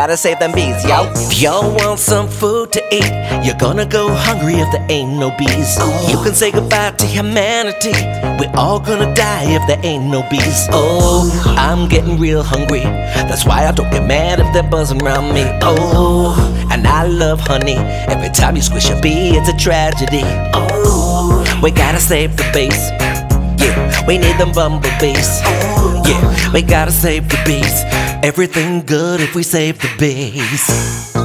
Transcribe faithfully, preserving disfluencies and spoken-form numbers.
gotta save them bees, yo. If y'all want some food to eat, you're gonna go hungry if there ain't no bees. You can say goodbye to humanity, we're all gonna die if there ain't no bees. Oh, I'm getting real hungry, that's why I don't get mad if they're buzzing around me. Oh, and I love honey, every time you squish a bee it's a tragedy. Oh, we gotta save the bees, yeah, we need them bumblebees. Yeah, we gotta save the bees, everything good if we save the bees.